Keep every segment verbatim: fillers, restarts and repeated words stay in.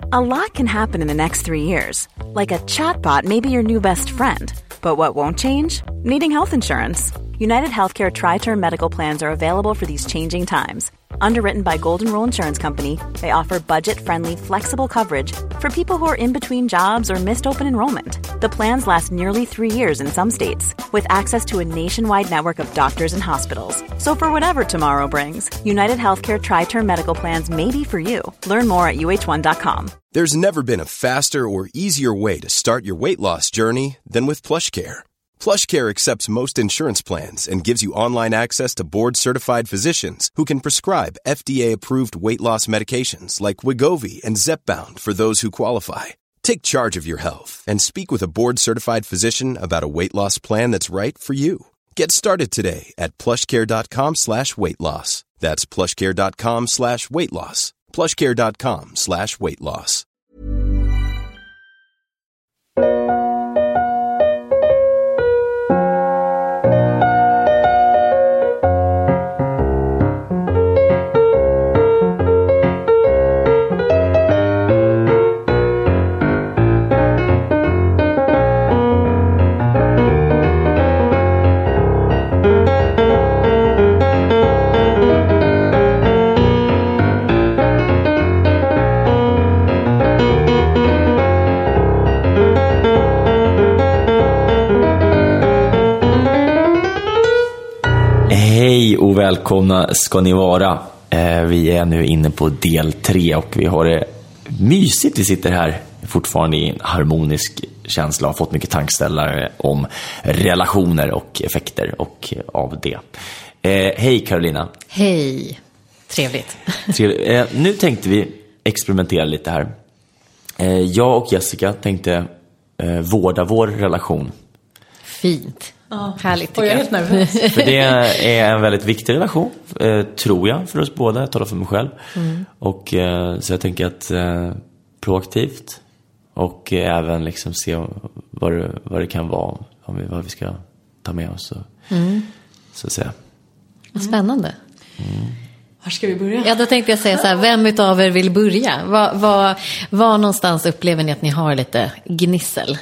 A lot can happen in the next three years. Like a chatbot may be your new best friend. But what won't change? Needing health insurance. United Healthcare Tri-Term Medical Plans are available for these changing times. Underwritten by Golden Rule Insurance Company, they offer budget-friendly, flexible coverage for people who are in between jobs or missed open enrollment. The plans last nearly three years in some states, with access to a nationwide network of doctors and hospitals. So for whatever tomorrow brings, United Healthcare Tri-Term Medical Plans may be for you. Learn more at U H one dot com. There's never been a faster or easier way to start your weight loss journey than with PlushCare. PlushCare accepts most insurance plans and gives you online access to board-certified physicians who can prescribe F D A-approved weight loss medications like Wegovy and Zepbound for those who qualify. Take charge of your health and speak with a board-certified physician about a weight loss plan that's right for you. Get started today at plushcare.com slash weight loss. That's plushcare.com slash weight loss. plushcare.com slash weight loss. Hej och välkomna ska ni vara. Eh, vi är nu inne på del tre och vi har det mysigt. Vi sitter här fortfarande i en harmonisk känsla och har fått mycket tankställare om relationer och effekter och av det. Eh, hej Carolina. Hej, trevligt. trevligt. Eh, nu tänkte vi experimentera lite här. Eh, jag och Jessica tänkte eh, vårda vår relation. Fint. Ja. Härligt tycker jag. är helt nervös. För det är en väldigt viktig relation, eh, tror jag, för oss båda. Jag talar för mig själv. Mm. Och eh, så jag tänker att eh, proaktivt och eh, även liksom se vad det, vad det kan vara, om vi, vad vi ska ta med oss. Och, mm. Så att säga. Spännande. Mm. Var ska vi börja? Ja, då tänkte jag säga så här, vem utav er vill börja? Var, var, var någonstans upplever ni att ni har lite gnissel?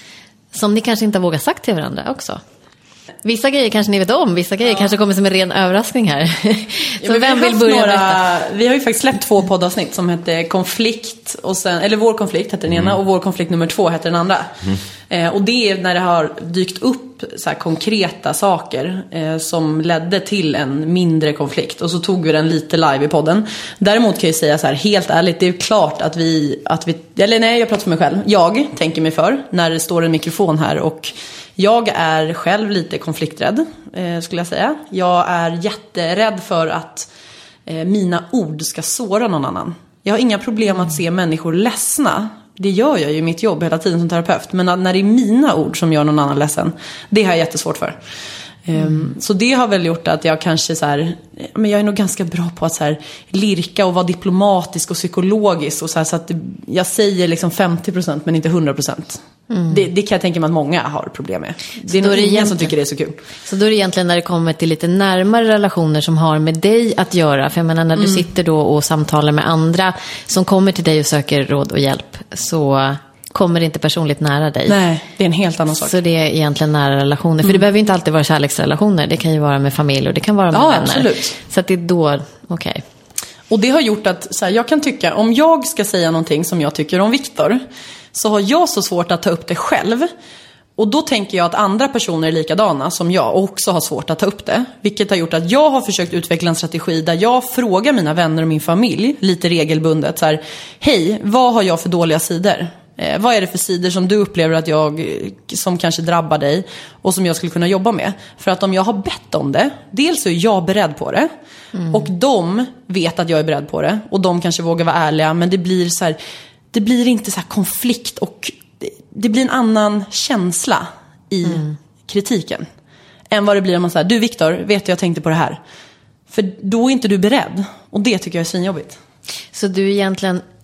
Som ni kanske inte har vågat sagt till varandra också. Vissa grejer kanske ni vet om, vissa grejer ja. kanske kommer som en ren överraskning här. Så ja, vem vill börja några, vi har ju faktiskt släppt två poddavsnitt som heter Konflikt och sen, eller Vår konflikt heter den ena mm. och Vår konflikt nummer två heter den andra. Mm. Eh, och det är när det har dykt upp så här konkreta saker eh, som ledde till en mindre konflikt, och så tog vi den lite live i podden. Däremot kan jag säga så här, helt ärligt, det är klart att vi, att vi eller nej, jag pratar för mig själv. Jag tänker mig för när det står en mikrofon här, och jag är själv lite konflikträdd, eh, skulle jag säga. Jag är jätterädd för att eh, mina ord ska såra någon annan. Jag har inga problem att se människor ledsna. Det gör jag ju i mitt jobb hela tiden som terapeut. Men när det är mina ord som gör någon annan ledsen, det har jag jättesvårt för. Mm. Um, så det har väl gjort att jag kanske så här, men jag är nog ganska bra på att så här, lirka och vara diplomatisk och psykologisk och så, här, så att jag säger liksom femtio procent men inte hundra procent. Mm. Det, det kan jag tänka mig att många har problem med. Det är nog ingen som tycker det är så kul. Så då är det egentligen när det kommer till lite närmare relationer som har med dig att göra. För jag menar, när du mm. sitter då och samtalar med andra som kommer till dig och söker råd och hjälp, så kommer det inte personligt nära dig. Nej, det är en helt annan sak. Så det är egentligen nära relationer. Mm. För det behöver inte alltid vara kärleksrelationer. Det kan ju vara med familj och det kan vara med ja, vänner. Absolut. Så att det är då, okej. Okay. Och det har gjort att så här, jag kan tycka, om jag ska säga någonting som jag tycker om Viktor, så har jag så svårt att ta upp det själv. Och då tänker jag att andra personer är likadana som jag och också har svårt att ta upp det. Vilket har gjort att jag har försökt utveckla en strategi där jag frågar mina vänner och min familj lite regelbundet så här: hej, vad har jag för dåliga sidor? Eh, vad är det för sidor som du upplever att jag, som kanske drabbar dig och som jag skulle kunna jobba med? För att om jag har bett om det, dels så är jag beredd på det. Mm. Och de vet att jag är beredd på det. Och de kanske vågar vara ärliga, men det blir så här, det blir inte så här konflikt och det, det blir en annan känsla i mm. kritiken än vad det blir om man säger: du Viktor, vet jag tänkte på det här. För då är inte du beredd, och det tycker jag är svinjobbigt. Så du egentligen,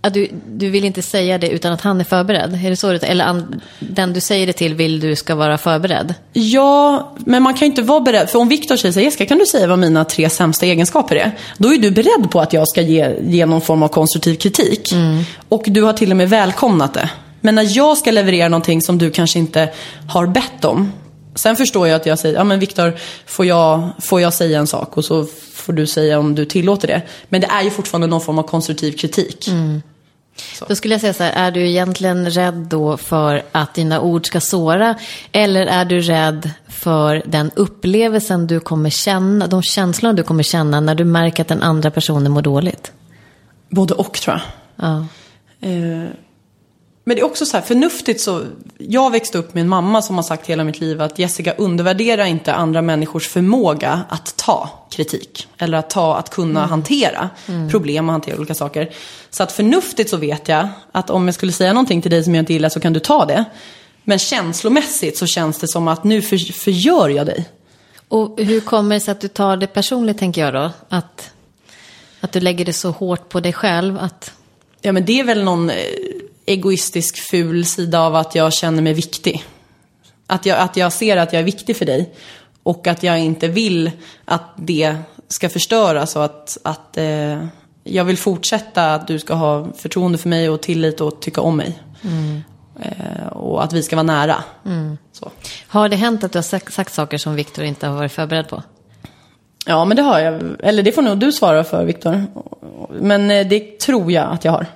att du, du vill inte säga det utan att han är förberedd? Är det så? Eller an, den du säger det till vill du ska vara förberedd? Ja, men man kan ju inte vara beredd. För om Viktor säger så här, Jessica, kan du säga vad mina tre sämsta egenskaper är? Då är du beredd på att jag ska ge, ge någon form av konstruktiv kritik. Mm. Och du har till och med välkomnat det. Men när jag ska leverera någonting som du kanske inte har bett om. Sen förstår jag att jag säger, ja men Viktor, får jag, får jag säga en sak? Och så får du säga om du tillåter det. Men det är ju fortfarande någon form av konstruktiv kritik. Mm. Då skulle jag säga så här, är du egentligen rädd då för att dina ord ska såra? Eller är du rädd för den upplevelsen du kommer känna, de känslorna du kommer känna när du märker att den andra personen mår dåligt? Både och, tror jag. Ja. Eh, men det är också så här, förnuftigt så... Jag växte upp med en mamma som har sagt hela mitt liv att Jessica, undervärdera inte andra människors förmåga att ta kritik. Eller att ta, att kunna mm. hantera mm. problem och hantera olika saker. Så att förnuftigt så vet jag att om jag skulle säga någonting till dig som jag inte gillar så kan du ta det. Men känslomässigt så känns det som att nu för, förgör jag dig. Och hur kommer det sig att du tar det personligt, tänker jag då? Att, att du lägger det så hårt på dig själv att... Ja, men det är väl någon egoistisk ful sida av att jag känner mig viktig. Att jag, att jag ser att jag är viktig för dig. Och att jag inte vill att det ska förstöras. Och att, att eh, jag vill fortsätta att du ska ha förtroende för mig och tillit och tycka om mig. Mm. Eh, och att vi ska vara nära. Mm. Så. Har det hänt att du har sagt, sagt saker som Viktor inte har varit förberedd på? Ja, men det har jag. Eller det får nog du svara för, Viktor. Men det tror jag att jag har.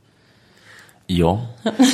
Ja.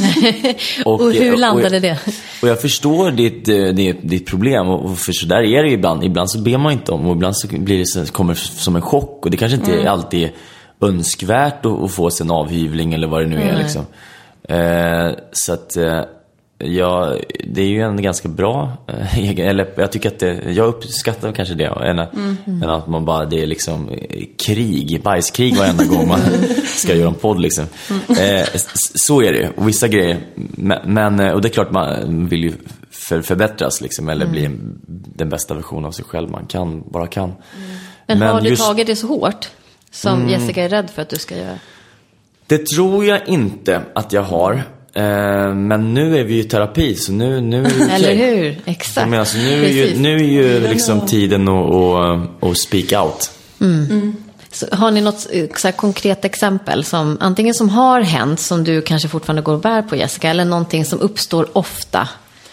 och, och hur landade och, det? Och jag förstår ditt, ditt, ditt problem. Och för så där är det ibland. Ibland så ber man inte om. Och ibland så blir det så, kommer det som en chock. Och det kanske inte mm. alltid är önskvärt att, att få sig en avhyvling eller vad det nu är. Mm. Liksom. Eh, så att... Eh, Ja, det är ju en ganska bra egen, eller jag tycker att det, jag uppskattar kanske det än, mm. än att man bara, det är liksom krig, bajskrig varenda gång man ska göra en podd liksom. Mm. Eh, så är det, och vissa grejer, men, och det är klart man vill ju för, förbättras liksom, eller mm. bli en, den bästa versionen av sig själv man kan, bara kan. Mm. Men, men har du just, tagit det så hårt som mm, Jessica är rädd för att du ska göra? Det tror jag inte att jag har. Uh, men nu är vi ju i terapi, så nu, nu är det okay. Eller hur? Exakt. Men alltså, nu, är ju, nu är ju liksom tiden att, att, att speak out. Mm. Mm. Så har ni något så här konkret exempel som antingen som har hänt som du kanske fortfarande går och bär på, Jessica, eller någonting som uppstår ofta?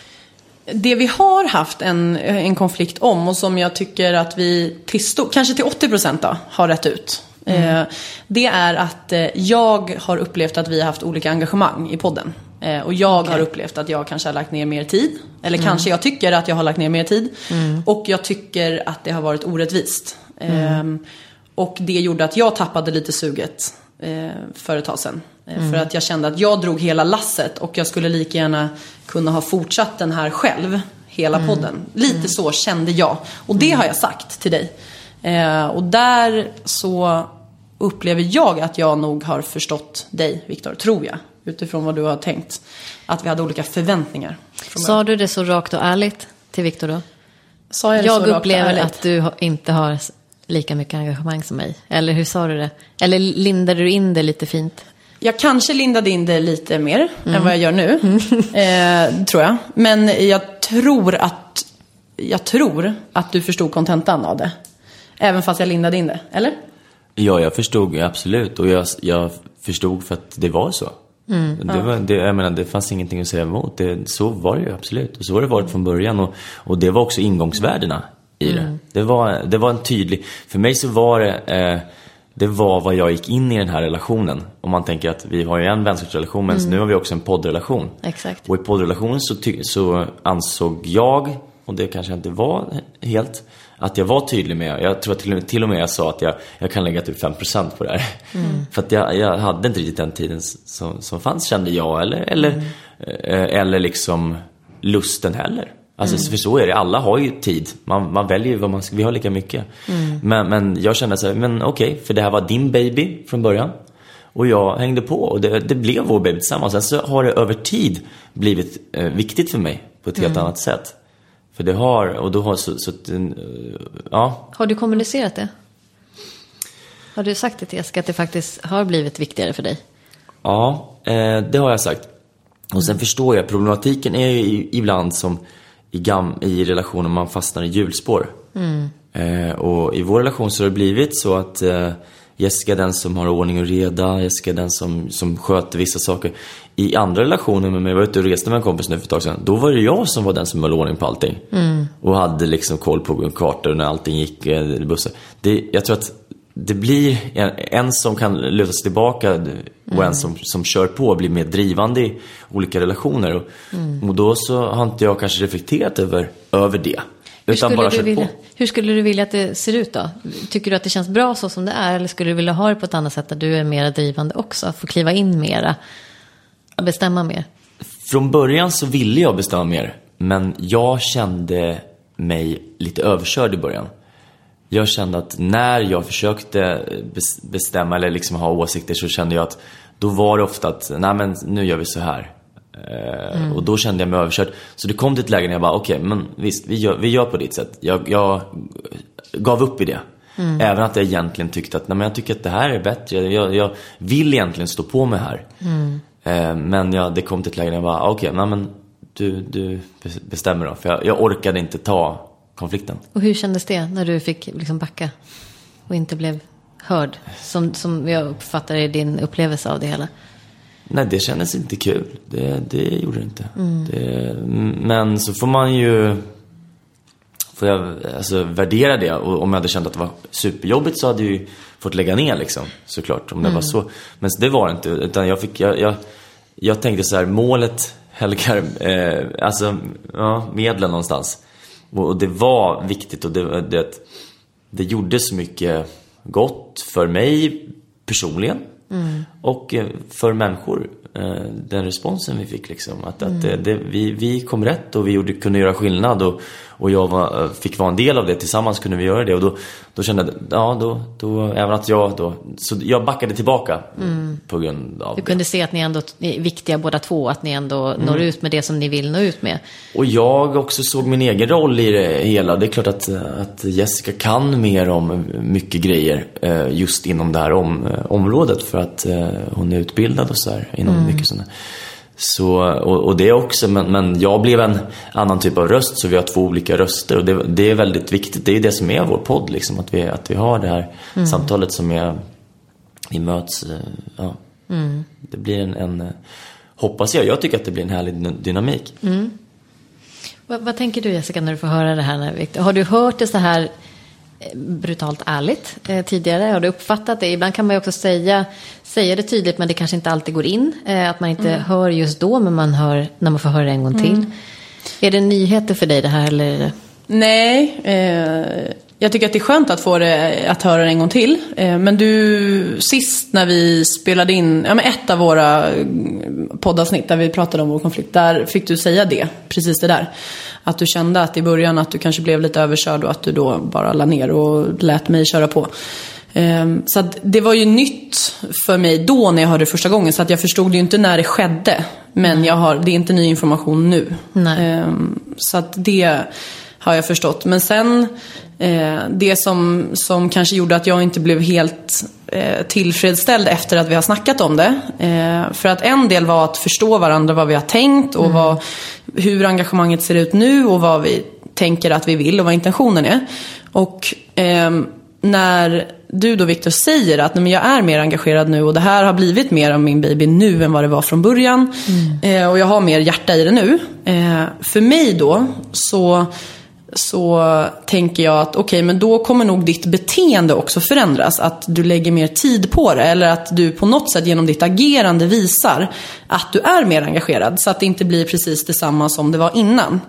Det vi har haft en, en konflikt om och som jag tycker att vi till stor, kanske till åttio procent då, har rätt ut. Mm. Det är att jag har upplevt att vi har haft olika engagemang i podden. Och jag okay. har upplevt att jag kanske har lagt ner mer tid. Eller mm. kanske jag tycker att jag har lagt ner mer tid. Mm. Och jag tycker att det har varit orättvist. Mm. Och det gjorde att jag tappade lite suget för ett tag sedan. Mm. För att jag kände att jag drog hela lasset. Och jag skulle lika gärna kunna ha fortsatt den här själv. Hela mm. podden. Lite mm. så kände jag. Och det har jag sagt till dig. Och där så... upplever jag att jag nog har förstått dig, Viktor, tror jag, utifrån vad du har tänkt, att vi hade olika förväntningar. Sa du det så rakt och ärligt till Viktor då? Sa jag det jag så upplever rakt och att du inte har lika mycket engagemang som mig. Eller hur sa du det? Eller lindade du in det lite fint? Jag kanske lindade in det lite mer mm. än vad jag gör nu, mm. eh, tror jag. Men jag tror att jag tror att du förstod kontentan av det. Även fast jag lindade in det, eller? Ja, jag förstod absolut. Och jag, jag förstod för att det var så. Mm, det, ja. var, det, jag menar, det fanns ingenting att säga emot. Det, så var det ju absolut. Och så har det varit från början. Och, och det var också ingångsvärdena i det. Mm. Det var, det var en tydlig... För mig så var det... Eh, det var vad jag gick in i den här relationen. Om man tänker att vi har ju en vänskapsrelation, men mm. nu har vi också en poddrelation. Exakt. Och i poddrelationen så, ty- så ansåg jag, och det kanske inte var helt... att jag var tydlig med, jag tror att till, till och med jag sa att jag, jag kan lägga typ fem procent på det här. Mm. För att jag, jag hade inte riktigt den tiden som, som fanns, kände jag. Eller, eller, mm. eh, eller liksom lusten heller. Alltså mm. för så är det, alla har ju tid. Man, man väljer ju vad man ska, vi har lika mycket. Mm. Men, men jag kände så här, men okej, okay, för det här var din baby från början. Och jag hängde på och det, det blev vår baby tillsammans. Sen så har det över tid blivit eh, viktigt för mig på ett helt mm. annat sätt. För det har, och då har så, så ja. Har du kommunicerat det? Har du sagt det till Jessica att det faktiskt har blivit viktigare för dig? Ja, eh, det har jag sagt. Och sen förstår jag, problematiken är ju ibland som i, gam, i relationer man fastnar i hjulspår. Mm. Eh, och i vår relation så har det blivit så att eh, Jessica är den som har ordning och reda. Jessica är den som, som sköter vissa saker. I andra relationer med mig, jag var ute och reste med en kompis nu för ett tag sedan. Då var det jag som var den som höll ordning på allting. Mm. Och hade liksom koll på kartor när allting gick i bussen. Det, jag tror att det blir en, en som kan luta sig tillbaka och mm. en som, som kör på blir mer drivande i olika relationer. Och, mm. och då så har inte jag kanske reflekterat över, över det. Hur utan skulle, bara du vilja, på. hur skulle du vilja att det ser ut då? Tycker du att det känns bra så som det är? Eller skulle du vilja ha det på ett annat sätt där du är mer drivande också? Att få kliva in mera? Bestämma mer? Från början så ville jag bestämma mer. Men jag kände mig lite överkörd i början. Jag kände att när jag försökte bestämma eller liksom ha åsikter så kände jag att då var det ofta att nej men nu gör vi så här. Mm. Och då kände jag mig överkörd. Så det kom till ett läge när jag bara okej, okay, men visst, vi gör, vi gör på ditt sätt. Jag, jag gav upp i det. Mm. Även att jag egentligen tyckte att nej, men jag tycker att det här är bättre. Jag, jag vill egentligen stå på mig här. Mm. Men ja, det kom till ett läge när jag bara okej, okay, men du, du bestämmer då. För jag, jag orkade inte ta konflikten. Och hur kändes det när du fick liksom backa och inte blev hörd? Som, som jag uppfattar i din upplevelse av det hela. Nej, det kändes inte kul. Det, det gjorde det inte. Mm. Det, men så får man ju får jag alltså värdera det. Och om jag hade känt att det var superjobbigt så hade jag ju fått lägga ner liksom, såklart. Om det mm. var så. Men det var det inte. Utan jag, fick, jag, jag, jag tänkte så här, målet helgar eh, alltså ja, medlen någonstans. Och, och det var viktigt. Och det, det, det gjorde så mycket gott för mig personligen. Mm. Och för människor, den responsen vi fick liksom, att, mm. att det, det, vi, vi kom rätt och vi gjorde, kunde göra skillnad och, och jag var, fick vara en del av det, tillsammans kunde vi göra det och då, då kände jag, ja då, då, även att jag då, så jag backade tillbaka mm. på grund av du det. kunde se att ni ändå är viktiga båda två, att ni ändå mm. når ut med det som ni vill nå ut med. Och jag också såg min egen roll i det hela. Det är klart att, att Jessica kan mer om mycket grejer just inom det här om, området för att hon är utbildad och så här inom mm. mycket sådana. Så, och, och det också, men, men jag blev en annan typ av röst, så vi har två olika röster och det, det är väldigt viktigt. Det är det som är vår podd liksom, att vi, att vi har det här mm. samtalet som är, vi möts, ja. Mm. Det blir en, en, hoppas jag, jag tycker att det blir en härlig dynamik. Mm. Vad, vad tänker du, Jessica, när du får höra det här? Har du hört det så här brutalt ärligt eh, tidigare? Har du uppfattat det? Ibland kan man ju också säga, säga det tydligt, men det kanske inte alltid går in. Eh, att man inte mm. hör just då, men man hör när man får höra en gång till. Mm. Är det nyheter för dig det här? Eller? Nej, eh, jag tycker att det är skönt att få det, att höra det en gång till. Eh, men du, sist när vi spelade in ja, men ett av våra poddavsnitt där vi pratade om vår konflikt, där fick du säga det, precis det där. Att du kände att i början att du kanske blev lite överkörd och att du då bara la ner och lät mig köra på. Um, så att det var ju nytt för mig då när jag hörde det första gången, så att jag förstod ju inte när det skedde. Men jag har, det är inte ny information nu. Um, så att det har jag förstått. Men sen eh, det som, som kanske gjorde att jag inte blev helt eh, tillfredsställd efter att vi har snackat om det. Eh, för att en del var att förstå varandra, vad vi har tänkt och mm. vad, hur engagemanget ser ut nu och vad vi tänker att vi vill och vad intentionen är. Och eh, när du då, Victor, säger att nej, men jag är mer engagerad nu och det här har blivit mer av min baby nu än vad det var från början. Mm. Eh, och jag har mer hjärta i det nu. Eh, för mig då så... så tänker jag att okej, okay, men då kommer nog ditt beteende också förändras. Att du lägger mer tid på det. Eller att du på något sätt genom ditt agerande visar att du är mer engagerad. Så att det inte blir precis detsamma som det var innan.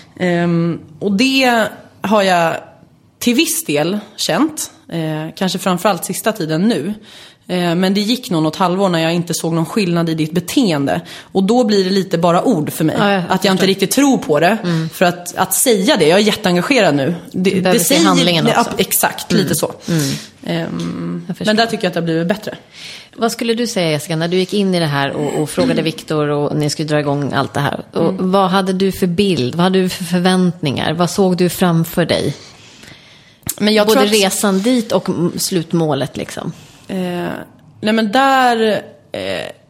Um, och det har jag till viss del känt. Eh, kanske framförallt sista tiden nu. Men det gick nog något halvår när jag inte såg någon skillnad i ditt beteende. Och då blir det lite bara ord för mig. Ja, jag att jag inte riktigt tror på det. Mm. För att, att säga det, jag är jätteengagerad nu. Det, det säger handlingen också. Ja, exakt, mm. lite så. Mm. Um, men där tycker jag att det har blivit bättre. Vad skulle du säga, Jessica, när du gick in i det här och, och frågade Victor och ni skulle dra igång allt det här. Och mm. vad hade du för bild? Vad hade du för förväntningar? Vad såg du framför dig? Men jag Både tror att... resan dit och slutmålet liksom. Eh, nej men där eh,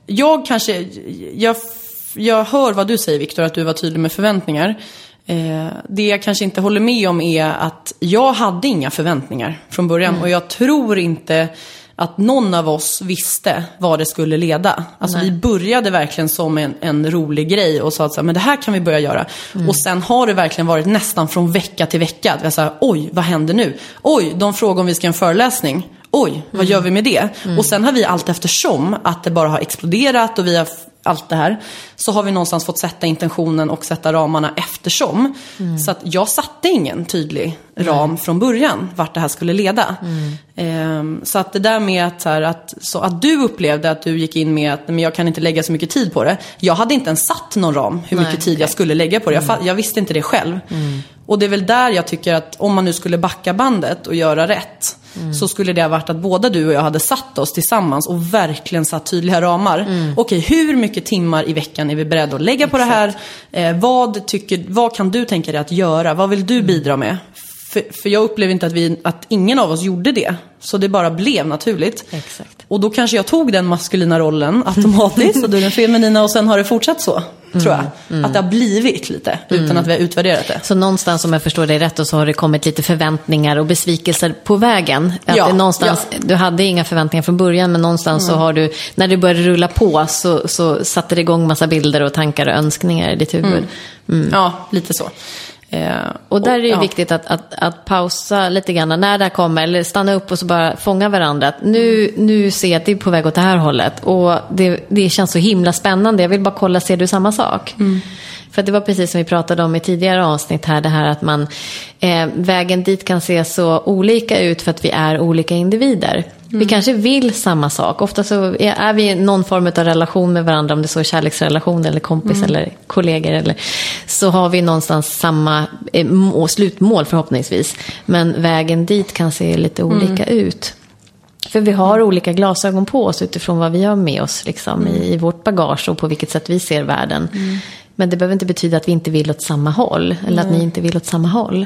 jag kanske, jag, jag hör vad du säger, Viktor, att du var tydlig med förväntningar. Eh, det jag kanske inte håller med om är att jag hade inga förväntningar från början. Mm. Och jag tror inte att någon av oss visste vad det skulle leda. Alltså Nej. vi började verkligen som en, en rolig grej och sa att så här, men det här kan vi börja göra. Mm. Och sen har det verkligen varit nästan från vecka till vecka. Vi sa, oj, vad händer nu? Oj, de frågar om vi ska en föreläsning. Oj, vad mm. gör vi med det? Mm. Och sen har vi allt eftersom att det bara har exploderat och vi har allt det här, så har vi någonstans fått sätta intentionen och sätta ramarna eftersom. Mm. Så att jag satte ingen tydlig ram mm. från början vart det här skulle leda. Mm. Ehm, så att det där med att, så här, att, så att du upplevde att du gick in med att men jag kan inte lägga så mycket tid på det. Jag hade inte ens satt någon ram hur mycket Nej, tid okay. jag skulle lägga på det. Jag, jag visste inte det själv. Mm. Och det är väl där jag tycker att om man nu skulle backa bandet och göra rätt, mm. så skulle det ha varit att båda du och jag hade satt oss tillsammans och verkligen satt tydliga ramar. Mm. Okej, hur mycket timmar i veckan är vi beredda att lägga på Exakt. det här? Eh, vad, tycker, vad kan du tänka dig att göra? Vad vill du mm. bidra med? För, för jag upplever inte att, vi, att ingen av oss gjorde det. Så det bara blev naturligt. Exakt. Och då kanske jag tog den maskulina rollen automatiskt och du den feminina, och sen har det fortsatt så, mm. tror jag. Mm. Att det har blivit lite, utan mm. att vi har utvärderat det. Så någonstans, om jag förstår dig rätt, och så har det kommit lite förväntningar och besvikelser på vägen. Att ja, det någonstans, ja. Du hade inga förväntningar från början, men någonstans mm. så har du, när du började rulla på, så, så satte det igång massa bilder och tankar och önskningar i ditt huvud. Mm. Mm. Ja, lite så. Eh, och där är det ju ja. viktigt att, att, att pausa lite grann när det kommer, eller stanna upp och så bara fånga varandra. Att nu, nu ser jag att det är på väg åt det här hållet, och det, det känns så himla spännande. Jag vill bara kolla, ser du samma sak? Mm. För att det var precis som vi pratade om i tidigare avsnitt här, det här att man eh, vägen dit kan se så olika ut för att vi är olika individer. Mm. Vi kanske vill samma sak. Ofta så är, är vi i någon form av relation med varandra, om det så är kärleksrelation eller kompis mm. eller kollegor, eller, så har vi någonstans samma eh, må, slutmål förhoppningsvis. Men vägen dit kan se lite olika mm. ut. För vi har olika glasögon på oss utifrån vad vi har med oss liksom, mm. i, i vårt bagage och på vilket sätt vi ser världen. Mm. Men det behöver inte betyda att vi inte vill åt samma håll. Eller mm. att ni inte vill åt samma håll.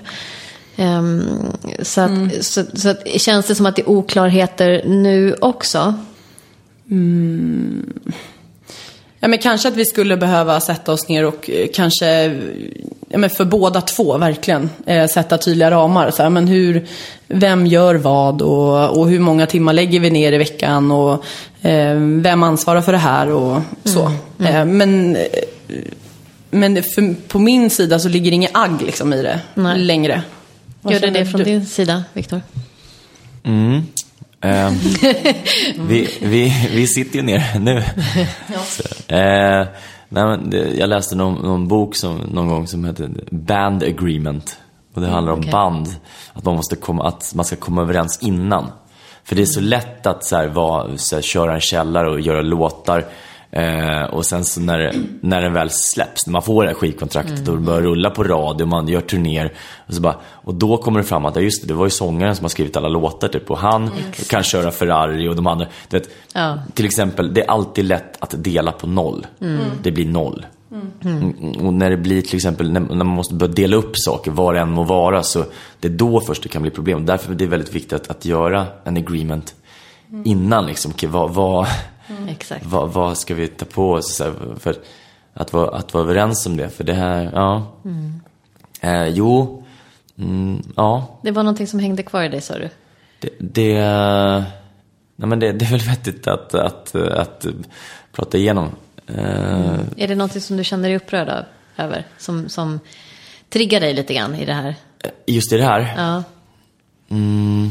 Um, så, att, mm. så, så att, känns det som att det är oklarheter nu också? Mm. Ja, men kanske att vi skulle behöva sätta oss ner och eh, kanske, ja, men för båda två verkligen eh, sätta tydliga ramar. Så här, men hur, vem gör vad och, och hur många timmar lägger vi ner i veckan och eh, vem ansvarar för det här och så. Mm. Mm. Eh, men... Eh, Men för, på min sida så ligger inget agg liksom i det Nej. längre. Gör det det från du? din sida, Viktor? Mm. Eh, vi, vi, vi sitter ju ner nu. Ja. Så, eh, nej, men det, jag läste någon, någon bok som, någon gång som heter Band Agreement. Och det handlar om okay. band. Att man, måste komma, att man ska komma överens innan. För det är så lätt att så här, var, så här, köra en källare och göra låtar. Eh, och sen så när, när den väl släpps, när man får det här skivkontraktet mm. och börjar rulla på radio, man gör turnéer och, så bara, och då kommer det fram att just det, det var ju sångaren som har skrivit alla låtar typ, och han mm. kan köra Ferrari och de andra, du vet, ja. Till exempel, det är alltid lätt att dela på noll. Mm. Det blir noll. Mm. Och när det blir till exempel när, när man måste börja dela upp saker, vad det än må vara, så det är då först det kan bli problem. Därför är det väldigt viktigt att, att göra en agreement mm. innan liksom, okay, vad, vad Mm. Exakt. Vad, vad ska vi ta på oss för att vara, att vara överens om det? För det här, ja. Mm. Eh, jo, mm, ja. Det var någonting som hängde kvar i dig, sa du? Det, det, nej, men det, det är väl vettigt att, att, att, att prata igenom. Eh, mm. Är det någonting som du känner dig upprörd av, över? Som, som triggar dig lite grann i det här? Just i det här? Ja. Mm.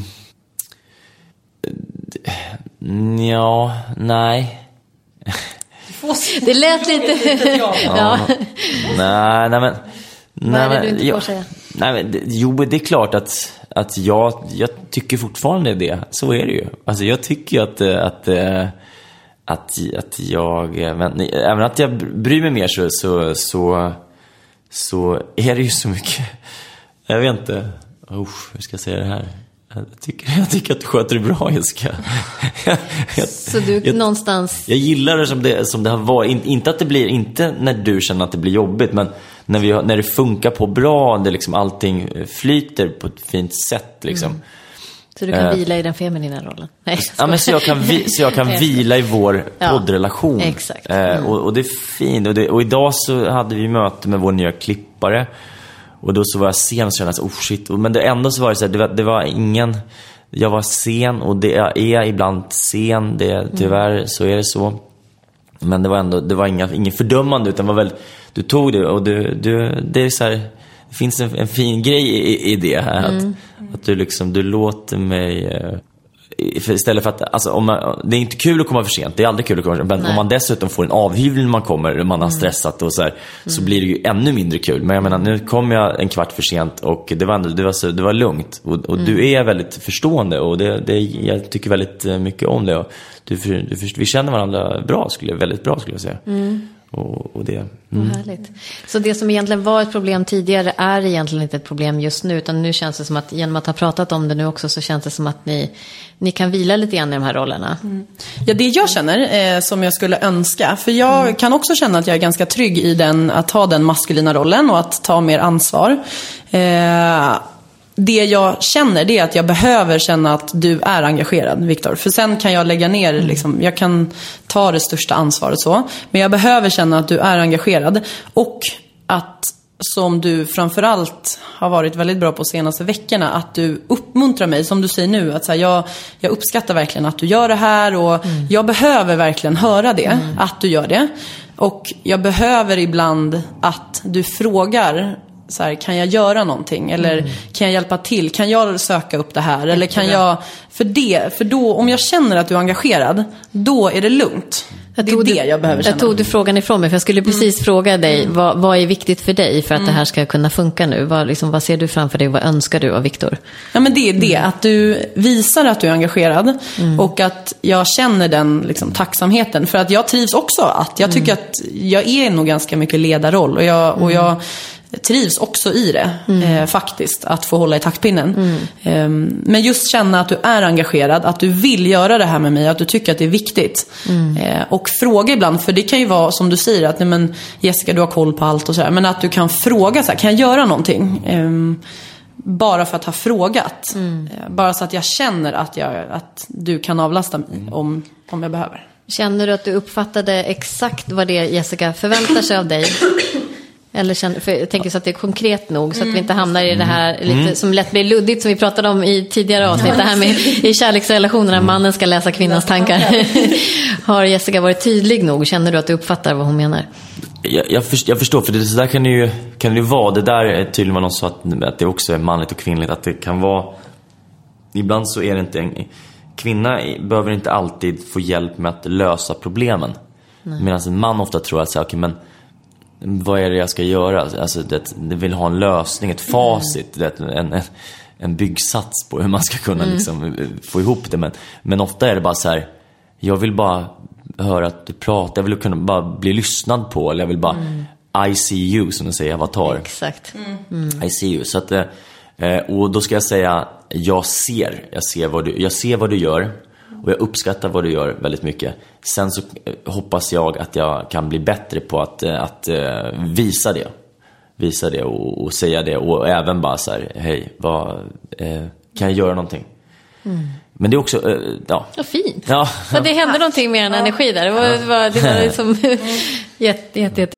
Ja, nej. Det lät lite... ja. Ja. Nej, nej men... Vad är det du inte får jag, säga? Nej, men, jo, det är klart att, att jag, jag tycker fortfarande det. Så är det ju. Alltså jag tycker att, att, att, att jag... Men, även att jag bryr mig mer så, så, så, så är det ju så mycket... Jag vet inte... Oh, hur ska jag säga det här? Jag tycker, jag tycker att du sköter det bra, Jessica. jag, jag, så du jag, någonstans... Jag gillar det som det, som det har varit. In, inte att det blir, inte när du känner att det blir jobbigt, men när, vi, när det funkar på bra, det liksom allting flyter på ett fint sätt liksom. Så du kan uh, vila i den feminina rollen? Nej, ja, men så jag kan, vi, så jag kan vila i vår ja, poddrelation. Exakt. Mm. Uh, och, och det är fint. Och, det, och idag så hade vi möte med vår nya klippare. Och då så var jag sen och kände, oh shit. Men det ändå så var det så här, det var, det var ingen... Jag var sen och det är ibland sen. Det, tyvärr mm. så är det så. Men det var ändå, det var inga, ingen fördömande, utan var väl, du tog det och du, du, det är så här, det finns en, en fin grej i, i det här. Mm. Att, att du liksom, du låter mig... Eh, istället för att, alltså, om man, det är inte kul att komma för sent. Det är aldrig kul att komma för sent. Men Nej. om man dessutom får en avhyvling när man kommer och man har stressat och så här, mm. så blir det ju ännu mindre kul. Men jag menar, nu kom jag en kvart för sent och det var ändå, det var, så, det var lugnt. Och, och mm. du är väldigt förstående och det, det, jag tycker väldigt mycket om det. Och du, du, vi känner varandra bra, skulle, väldigt bra skulle jag säga. Mm. Och, och det. Mm. Oh, härligt. Så det som egentligen var ett problem tidigare är egentligen inte ett problem just nu, utan nu känns det som att genom att ha pratat om det nu också, så känns det som att ni, ni kan vila lite grann i de här rollerna. Mm. Ja, det jag känner eh, som jag skulle önska, för jag mm. kan också känna att jag är ganska trygg i den, att ha den maskulina rollen och att ta mer ansvar. Eh, Det jag känner, det är att jag behöver känna att du är engagerad, Viktor. För sen kan jag lägga ner, liksom, jag kan ta det största ansvaret så. Men jag behöver känna att du är engagerad. Och att, som du framförallt har varit väldigt bra på senaste veckorna, att du uppmuntrar mig, som du säger nu. Att så här, jag, jag uppskattar verkligen att du gör det här. Och mm. jag behöver verkligen höra det, mm. att du gör det. Och jag behöver ibland att du frågar... Så här, kan jag göra någonting? Eller mm. kan jag hjälpa till? Kan jag söka upp det här? Eller kan jag... För det, för då, om jag känner att du är engagerad, då är det lugnt. Jag det är det du, jag behöver känna. Jag tog du frågan ifrån mig, för jag skulle precis mm. fråga dig, vad, vad är viktigt för dig för att mm. det här ska kunna funka nu? Vad, liksom, vad ser du framför dig? Vad önskar du av Viktor? Ja, men det är det, att du visar att du är engagerad mm. och att jag känner den liksom, tacksamheten. För att jag trivs också att, jag tycker mm. att jag är nog ganska mycket ledarroll och jag, och jag trivs också i det, mm. eh, faktiskt, att få hålla i taktpinnen. Mm. Eh, men just känna att du är engagerad, att du vill göra det här med mig, att du tycker att det är viktigt. Mm. Eh, och fråga ibland, för det kan ju vara som du säger, att nej, men Jessica, du har koll på allt och så här, men att du kan fråga så här, kan jag göra någonting? Eh, bara för att ha frågat. Mm. Eh, bara så att jag känner att, jag, att du kan avlasta mig om, om jag behöver. Känner du att du uppfattade exakt vad det Jessica förväntar sig av dig? Eller känner, för jag tänker så att det är konkret nog, så att vi inte hamnar i det här lite, mm. som lätt blir luddigt, som vi pratade om i tidigare avsnitt, det här med i kärleksrelationerna, mannen ska läsa kvinnans tankar. Har Jessica varit tydlig nog? Känner du att du uppfattar vad hon menar? Jag, jag, förstår, jag förstår, för det så där kan det ju, kan det ju vara. Det där är tydligen någon så att, att det också är manligt och kvinnligt, att det kan vara, ibland så är det inte en kvinna behöver inte alltid få hjälp med att lösa problemen. Medan en man ofta tror att säga, okej, men vad är det jag ska göra? Alltså, det, det vill ha en lösning, ett facit, det, en, en, en byggsats på hur man ska kunna mm. liksom, få ihop det. Men, men ofta är det bara så här, jag vill bara höra att du pratar, jag vill kunna bara bli lyssnad på, eller jag vill bara mm. I see you, som de säger, Avatar. Exakt. Mm. I see you. Så att, eh, och då ska jag säga, jag ser, jag ser vad du, jag ser vad du gör. Och jag uppskattar vad du gör väldigt mycket. Sen så hoppas jag att jag kan bli bättre på att, att uh, visa det. Visa det och, och säga det. Och även bara så här, hej, vad, uh, kan jag göra någonting? Mm. Men det är också, uh, ja. Ja, fint. Ja. Så det hände någonting med en energi där. Det var, det var, det var liksom jätte, jätte, jätte.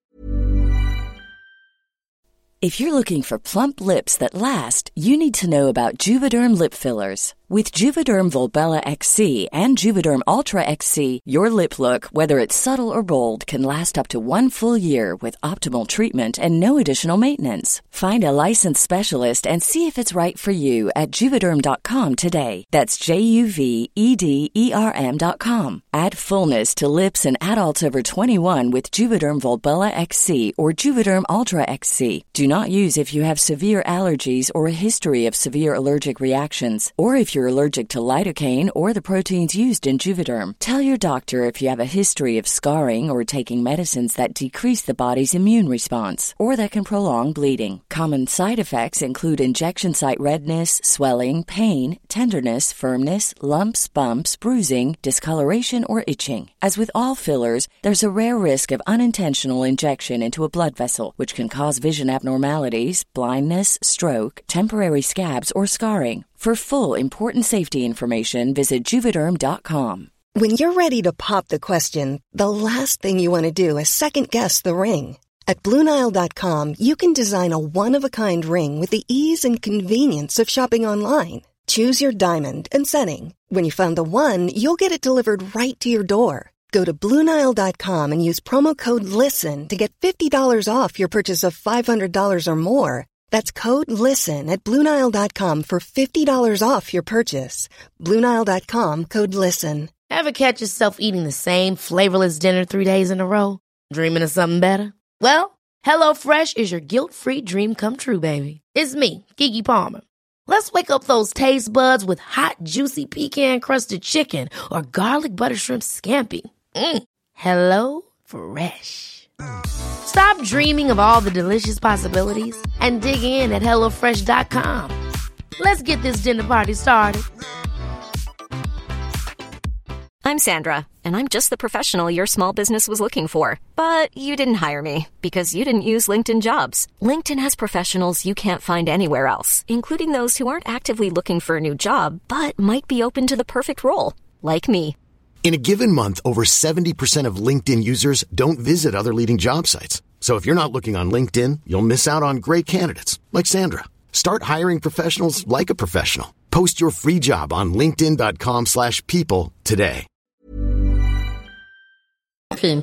If you're looking for plump lips that last, you need to know about Juvederm lip fillers. With Juvederm Volbella X C and Juvederm Ultra X C, your lip look, whether it's subtle or bold, can last up to one full year with optimal treatment and no additional maintenance. Find a licensed specialist and see if it's right for you at juvederm dot com today. That's J U V E D E R M dot com. Add fullness to lips in adults over twenty-one with Juvederm Volbella X C or Juvederm Ultra X C. Do not use if you have severe allergies or a history of severe allergic reactions, or if you're allergic to lidocaine or the proteins used in Juvederm. Tell your doctor if you have a history of scarring or taking medicines that decrease the body's immune response or that can prolong bleeding. Common side effects include injection site redness, swelling, pain, tenderness, firmness, lumps, bumps, bruising, discoloration, or itching. As with all fillers, there's a rare risk of unintentional injection into a blood vessel, which can cause vision abnormalities, blindness, stroke, temporary scabs, or scarring. For full, important safety information, visit Juvederm dot com. When you're ready to pop the question, the last thing you want to do is second-guess the ring. At Blue Nile dot com, you can design a one-of-a-kind ring with the ease and convenience of shopping online. Choose your diamond and setting. When you find the one, you'll get it delivered right to your door. Go to Blue Nile dot com and use promo code LISTEN to get fifty dollars off your purchase of five hundred dollars or more. That's code LISTEN at Blue Nile dot com for fifty dollars off your purchase. Blue Nile dot com, code LISTEN. Ever catch yourself eating the same flavorless dinner three days in a row? Dreaming of something better? Well, HelloFresh is your guilt-free dream come true, baby. It's me, Keke Palmer. Let's wake up those taste buds with hot, juicy pecan-crusted chicken or garlic butter shrimp scampi. Mm. Hello Fresh. Stop dreaming of all the delicious possibilities and dig in at hello fresh dot com. Let's get this dinner party started. I'm Sandra, and I'm just the professional your small business was looking for. But you didn't hire me because you didn't use LinkedIn Jobs. LinkedIn has professionals you can't find anywhere else, including those who aren't actively looking for a new job, but might be open to the perfect role, like me. In a given month, over seventy percent of LinkedIn users don't visit other leading job sites. So if you're not looking on LinkedIn, you'll miss out on great candidates like Sandra. Start hiring professionals like a professional. Post your free job on linkedin dot com slash people today. Fin.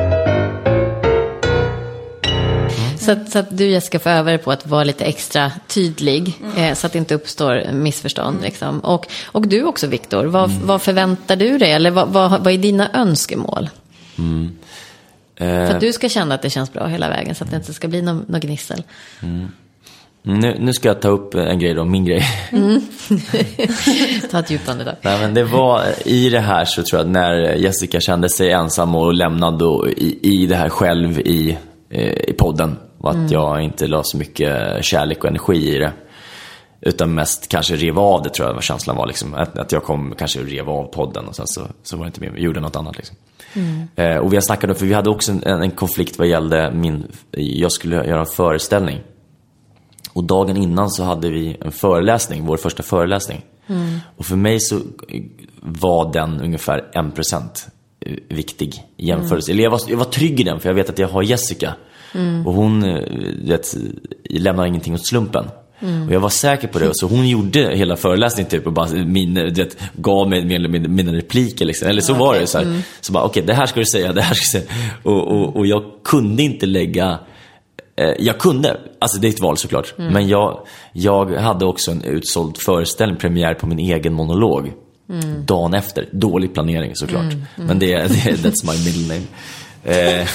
Så att, så att du, Jessica, får öva på att vara lite extra tydlig, mm. eh, så att det inte uppstår missförstånd. Liksom. Och, och du också, Viktor, vad, mm. vad förväntar du dig? Eller vad, vad, vad är dina önskemål? Mm. Eh. För att du ska känna att det känns bra hela vägen, så att det inte ska bli någon, någon gnissel. Mm. Nu, nu ska jag ta upp en grej då, min grej. Mm. Ta ett djupande då. Nej, men det var i det här, så tror jag, när Jessica kände sig ensam och lämnad då i, i det här själv i, i podden. Och att mm. jag inte la så mycket kärlek och energi i det. Utan mest kanske rev av det, tror jag vad känslan var. Liksom. Att, att jag kom kanske rev av podden och sen så, så var det inte mer. Vi gjorde något annat liksom. Mm. Eh, och vi har snackat då, för vi hade också en, en konflikt vad gällde min, jag skulle göra en föreställning. Och dagen innan så hade vi en föreläsning, vår första föreläsning. Mm. Och för mig så var den ungefär en procent viktig i jämförelse. Mm. Eller jag var, jag var trygg i den, för jag vet att jag har Jessica. Mm. Och hon vet, lämnar ingenting åt slumpen. Mm. Och jag var säker på det. Och så hon gjorde hela föreläsningen typ, och bara min, vet, gav mig mina, mina, mina repliker liksom. Eller så okay. var det så här. Mm. Så bara, okej, okay, det här ska du säga, det här ska du säga. Och, och, och jag kunde inte lägga... Jag kunde, alltså det är ett val såklart. Mm. Men jag, jag hade också en utsåld föreställning, premiär på min egen monolog. Mm. Dagen efter, dålig planering såklart. Mm. Mm. Men det, det, that's my middle name. eh,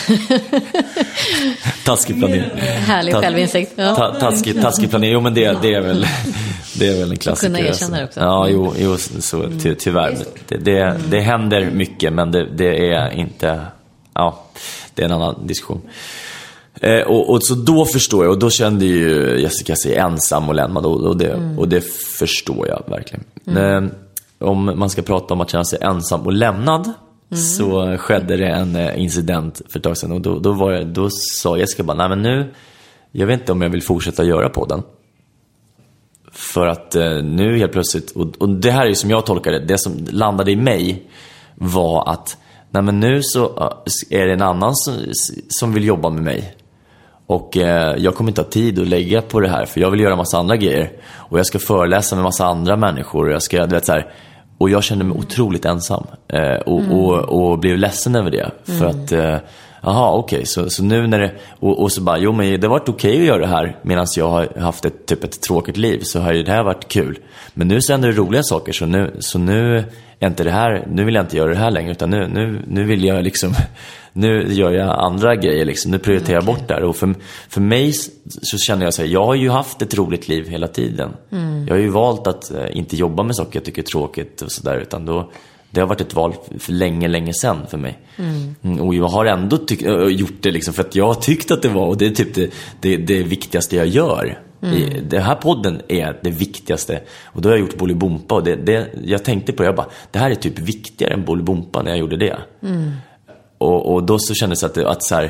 taskig planering. Härlig Ta, självinsikt. Ja. Ta, taskig, taskig planering, jo men det, det är väl det är väl en klassiker. Kunna erkänna det också. Ja, jo, jo så, ty, tyvärr. Det, det, mm. det händer mycket, men det, det är inte, ja, det är en annan diskussion. Eh, och, och så då förstår jag, och då kände ju Jessica sig ensam och lämnad, och, och, det, mm. och det förstår jag verkligen. Mm. Eh, om man ska prata om att känna sig ensam och lämnad, mm. så skedde det en eh, incident för ett tag sedan, och då, då, var jag, då sa Jessica bara, nej men nu, jag vet inte om jag vill fortsätta göra på den. För att eh, nu helt plötsligt, och, och det här är ju som jag tolkar det, det som landade i mig var att nej men nu så är det en annan som, som vill jobba med mig. Och eh, jag kommer inte ha tid att lägga på det här, för jag vill göra massa andra grejer. Och jag ska föreläsa med massa andra människor. Och jag, ska, du vet, så här, och jag kände mig otroligt ensam. Eh, och, mm. och, och blev ledsen över det. Mm. För att, eh, aha, okej. Okay, så, så nu när det, och, och så bara, jo men det har varit okej okay att göra det här. Medan jag har haft ett, typ ett tråkigt liv, så har ju det här varit kul. Men nu så händer det roliga saker. Så nu, så nu är inte det här, nu vill jag inte göra det här längre. Utan nu, nu, nu vill jag liksom... Nu gör jag andra grejer liksom. Nu prioriterar jag bort där. Och för, för mig så känner jag så här, jag har ju haft ett roligt liv hela tiden. Mm. Jag har ju valt att uh, inte jobba med saker jag tycker är tråkigt och sådär, utan då, det har varit ett val för länge, länge sedan för mig. Mm. Mm, och jag har ändå tyck, uh, gjort det liksom för att jag har tyckt att det var, och det är typ det, det, det viktigaste jag gör. Mm. I, det här podden är det viktigaste. Och då har jag gjort Bolibompa, och det, det, jag tänkte på det, jag bara, det här är typ viktigare än Bolibompa när jag gjorde det. Mm. Och, och då så kändes det att, det, att så här,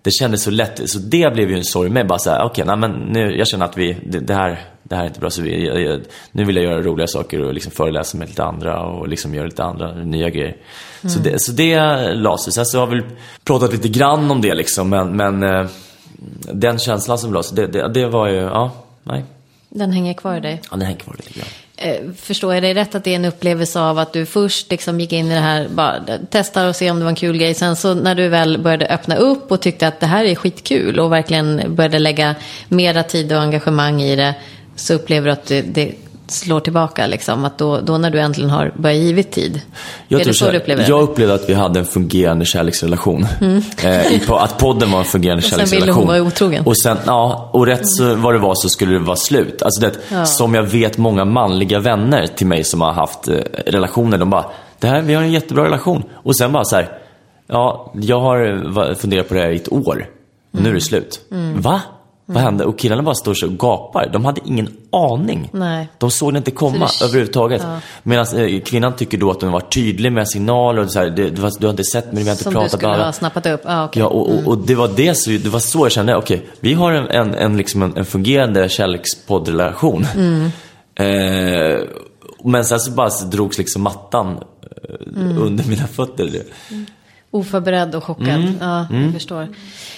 det kändes så lätt. Så det blev ju en sorg med. Bara så här, okej, okay, nej, men nu, jag känner att vi, det, det, här, det här är inte bra. Så vi, jag, jag, nu vill jag göra roliga saker och liksom föreläsa med lite andra och liksom göra lite andra nya grejer. Mm. Så, det, så det la sig. Sen så har vi pratat lite grann om det liksom. Men, men eh, den känslan som la sig, det, det, det var ju, ja, nej. Den hänger kvar i dig? Ja, den hänger kvar lite grann. Eh, förstår jag dig rätt att det är en upplevelse av att du först liksom gick in i det här, bara testar och se om det var en kul grej. Sen så när du väl började öppna upp och tyckte att det här är skitkul och verkligen började lägga mera tid och engagemang i det, så upplever du att det, det slår tillbaka liksom, att då, då när du äntligen har börjat givit tid. Jag, är det så du upplever det? Jag upplevde att vi hade en fungerande kärleksrelation. Mm. Eh, att podden var en fungerande och kärleksrelation. Sen ville hon vara otrogen. Och sen, ja, och rätt så vad det var så skulle det vara slut. Alltså det, ja. Som jag vet många manliga vänner till mig som har haft eh, relationer, de bara, det här, vi har en jättebra relation. Och sen bara så här, ja, jag har funderat på det här i ett år. Och nu är det slut. Mm. Va? Vad hände? Och killarna bara står så och gapar. De hade ingen aning. Nej. De såg det inte komma det... överhuvudtaget. Ja. Medan eh, kvinnan tycker då att hon var tydlig med signaler. Och så här, det, du, har, du har inte sett men vi har inte som pratat du skulle bara. ha snappat upp. Ah, okay. Ja, och, och, och det var det, så, det var så jag kände. Okej, okay, vi har en, en, en, liksom en, en fungerande kärlekspoddrelation. Mm. Eh, men sen så bara så drogs liksom mattan mm. under mina fötter. Mm. Oförberedd och chockad. Mm. Ja, jag mm. förstår.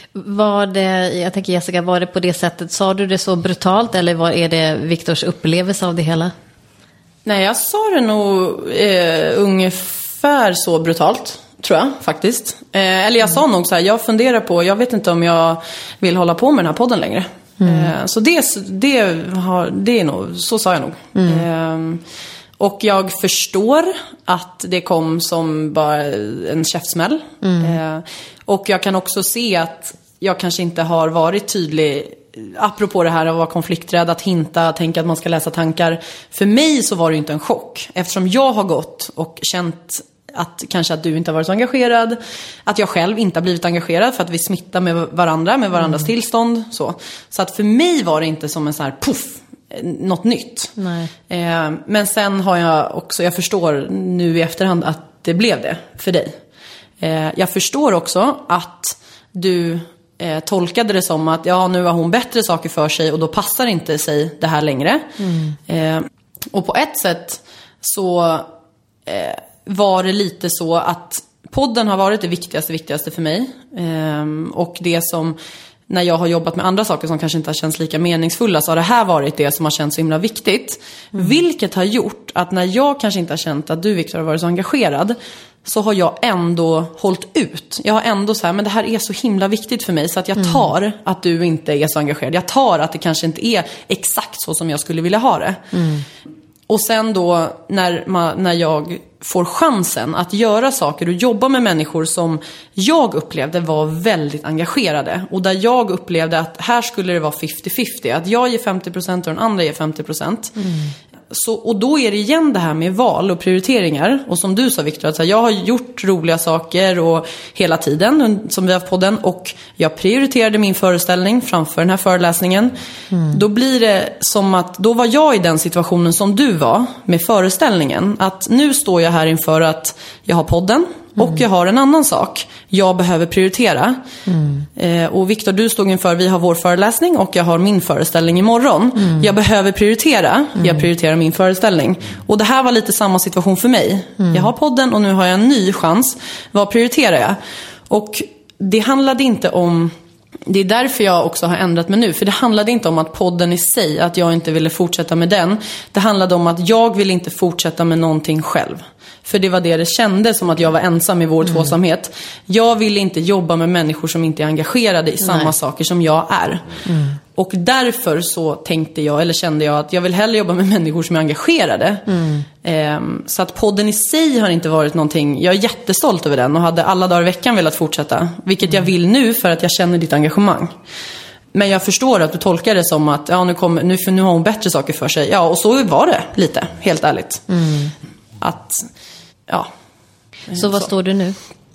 Var det, jag tänker Jessica, var det på det sättet? Sa du det så brutalt eller var är det Viktors upplevelse av det hela? Nej, jag sa det nog eh, ungefär så brutalt, tror jag faktiskt. Eh, eller jag mm. sa nog så här, jag funderar på, jag vet inte om jag vill hålla på med den här podden längre. Mm. Eh, så det, det, har, det är nog, så sa jag nog. Mm. Eh, Och jag förstår att det kom som bara en käftsmäll. Mm. Eh, och jag kan också se att jag kanske inte har varit tydlig, apropå det här att vara konflikträdd, att hinta, tänka att man ska läsa tankar. För mig så var det inte en chock. Eftersom jag har gått och känt att kanske att du inte har varit så engagerad, att jag själv inte har blivit engagerad för att vi smittar med varandra, med varandras mm. tillstånd. Så. så att för mig var det inte som en så här puff, något nytt. Nej. Eh, men sen har jag också, jag förstår nu i efterhand att det blev det för dig. Eh, jag förstår också att du eh, tolkade det som att ja, nu har hon bättre saker för sig och då passar inte sig det här längre. Mm. Eh, och på ett sätt så eh, var det lite så att podden har varit det viktigaste, viktigaste för mig. Eh, och det som när jag har jobbat med andra saker som kanske inte har känts lika meningsfulla, så har det här varit det som har känts så himla viktigt. Mm. Vilket har gjort att när jag kanske inte har känt att du, Viktor, har varit så engagerad, så har jag ändå hållit ut. Jag har ändå så här, men det här är så himla viktigt för mig så att jag tar mm. att du inte är så engagerad. Jag tar att det kanske inte är exakt så som jag skulle vilja ha det. Mm. Och sen då när, man, när jag får chansen att göra saker och jobba med människor som jag upplevde var väldigt engagerade. Och där jag upplevde att här skulle det vara femtio femtio. Att jag ger femtio procent och den andra ger femtio procent. Mm. Så, och då är det igen det här med val och prioriteringar. Och som du sa, Viktor, att jag har gjort roliga saker och hela tiden som vi har på den. Och jag prioriterade min föreställning framför den här föreläsningen. Mm. Då blir det som att då var jag i den situationen som du var med föreställningen. Att nu står jag här inför att jag har podden. Mm. Och jag har en annan sak jag behöver prioritera. Mm. Eh, och Viktor, du stod inför, vi har vår föreläsning och jag har min föreställning imorgon. Mm. Jag behöver prioritera. Mm. Jag prioriterar min föreställning. Och det här var lite samma situation för mig. Mm. Jag har podden och nu har jag en ny chans. Vad prioriterar jag? Och det handlade inte om... Det är därför jag också har ändrat mig nu. För det handlade inte om att podden i sig, att jag inte ville fortsätta med den. Det handlade om att jag vill inte fortsätta med någonting själv. För det var det det kändes som att jag var ensam i vår mm. tvåsamhet. Jag ville inte jobba med människor som inte är engagerade i Nej. samma saker som jag är. Mm. Och därför så tänkte jag, eller kände jag, att jag vill hellre jobba med människor som är engagerade. Mm. Ehm, så att podden i sig har inte varit någonting, jag är jättestolt över den och hade alla dagar i veckan velat fortsätta. Vilket mm. jag vill nu för att jag känner ditt engagemang. Men jag förstår att du tolkar det som att ja, nu, kommer, nu, för nu har hon bättre saker för sig. Ja, och så var det lite, helt ärligt. Mm. Att, ja. Så, så vad står du nu?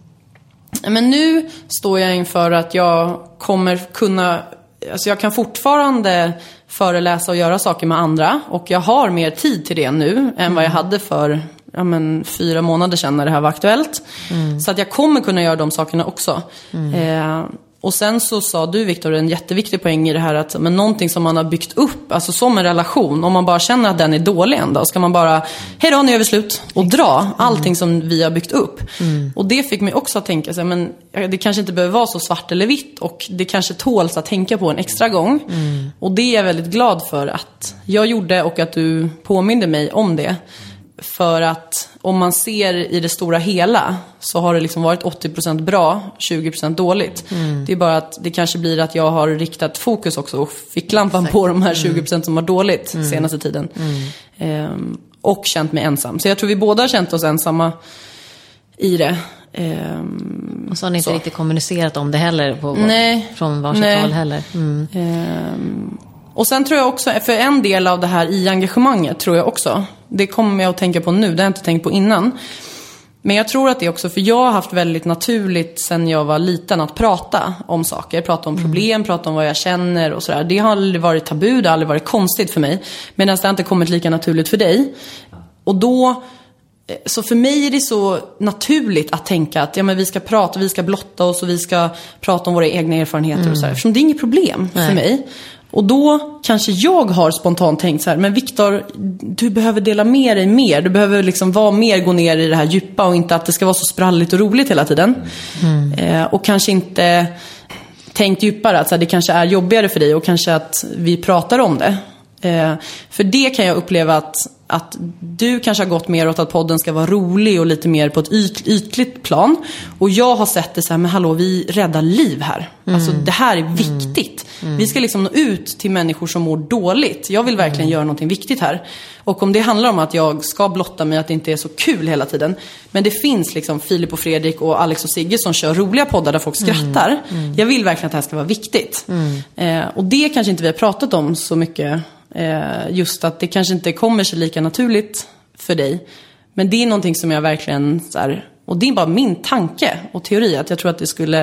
Men nu står jag inför att jag kommer kunna... Alltså jag kan fortfarande föreläsa och göra saker med andra. Och jag har mer tid till det nu än mm. vad jag hade för ja, men, fyra månader sedan när det här var aktuellt. Mm. Så att jag kommer kunna göra de sakerna också. Mm. Eh, Och sen så sa du, Victor, en jätteviktig poäng i det här att men någonting som man har byggt upp, alltså som en relation, om man bara känner att den är dålig en dag, ska man bara, hej då, nu är vi slut, och dra allting som vi har byggt upp. Mm. Och det fick mig också att tänka sig, men det kanske inte behöver vara så svart eller vitt, och det kanske tåls att tänka på en extra gång. Mm. Och det är jag väldigt glad för att jag gjorde, och att du påminde mig om det. För att om man ser i det stora hela så har det liksom varit åttio procent bra, tjugo procent dåligt. Mm. Det är bara att det kanske blir att jag har riktat fokus också och fick lampan på de här tjugo procent som var dåligt mm. senaste tiden. Mm. Ehm, och känt mig ensam. Så jag tror vi båda har känt oss ensamma i det. Ehm, och så har ni inte så. riktigt kommunicerat om det heller på, Nej. från varsitt håll heller. Mm. Ehm, och sen tror jag också, för en del av det här i engagemanget tror jag också, det kommer jag att tänka på nu, det har jag inte tänkt på innan. Men jag tror att det också, för jag har haft väldigt naturligt sen jag var liten att prata om saker, prata om problem, mm. prata om vad jag känner och sådär. Det har aldrig varit tabu, det har aldrig varit konstigt för mig. Medan det har inte kommit lika naturligt för dig. Och då, så för mig är det så naturligt att tänka att ja, men vi ska prata, vi ska blotta oss och vi ska prata om våra egna erfarenheter mm. och sådär. Eftersom det är inget problem Nej. för mig. Och då kanske jag har spontant tänkt så här, men Victor, du behöver dela med dig mer. Du behöver liksom vara mer, gå ner i det här djupa, och inte att det ska vara så spralligt och roligt hela tiden. Mm. Eh, och kanske inte tänkt djupare, att så här, det kanske är jobbigare för dig, och kanske att vi pratar om det. Eh, för det kan jag uppleva att, att du kanske har gått mer åt att podden ska vara rolig och lite mer på ett yt, ytligt plan. Och jag har sett det så här, men hallå, vi räddar liv här. Mm. Alltså det här är viktigt. Mm. Vi ska liksom nå ut till människor som mår dåligt. Jag vill verkligen mm. göra någonting viktigt här. Och om det handlar om att jag ska blotta mig, att det inte är så kul hela tiden. Men det finns liksom Filip och Fredrik och Alex och Sigge som kör roliga poddar där folk skrattar. Mm. Mm. Jag vill verkligen att det här ska vara viktigt. Mm. Eh, och det kanske inte vi har pratat om så mycket. Eh, just att det kanske inte kommer sig lika naturligt för dig. Men det är någonting som jag verkligen så här, och det är bara min tanke och teori, att jag tror att det skulle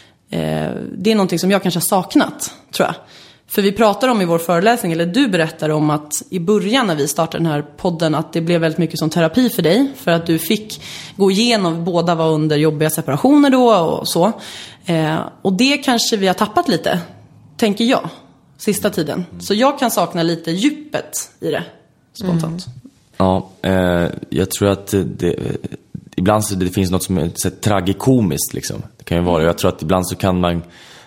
eh, det är någonting som jag kanske har saknat, tror jag. För vi pratar om i vår föreläsning, eller du berättar om att i början när vi startade den här podden, att det blev väldigt mycket som terapi för dig. För att du fick gå igenom, båda var under jobbiga separationer då och så. Eh, och det kanske vi har tappat lite, tänker jag, sista tiden. Så jag kan sakna lite djupet i det, spontant. Mm. Ja, eh, jag tror att det, ibland så det finns något som är så tragikomiskt liksom. Det kan ju vara, jag tror att ibland så kan man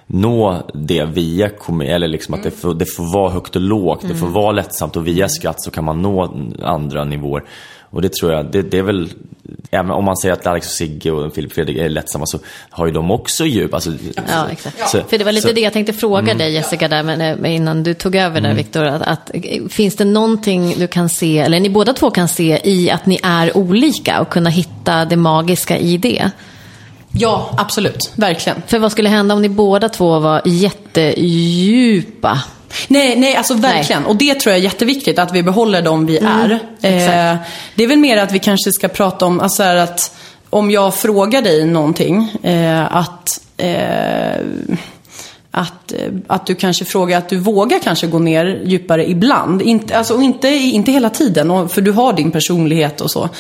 nå det via komedi, eller liksom att det får, det får vara högt och lågt, mm. det får vara lättsamt, och via skratt så kan man nå andra nivåer. Och det tror jag, det, det är väl, även om man säger att Alex och Sigge och Filip och Fredrik är lättsamma, så har ju de också djup. Alltså, ja, exakt. Så, för det var lite så, det jag tänkte fråga mm. dig, Jessica, där, men, innan du tog över där, mm. Victor, att, att finns det någonting du kan se, eller ni båda två kan se i att ni är olika och kunna hitta det magiska i det? Ja, absolut. Verkligen. För vad skulle hända om ni båda två var jättedjupa? Nej, nej, alltså verkligen. Nej. Och det tror jag är jätteviktigt, att vi behåller dem vi mm, är. Eh, det är väl mer att vi kanske ska prata om, alltså att om jag frågar dig någonting, eh, att... Eh, Att, att du kanske frågar, att du vågar kanske gå ner djupare ibland. Inte, alltså inte, inte hela tiden, och, för du har din personlighet och så.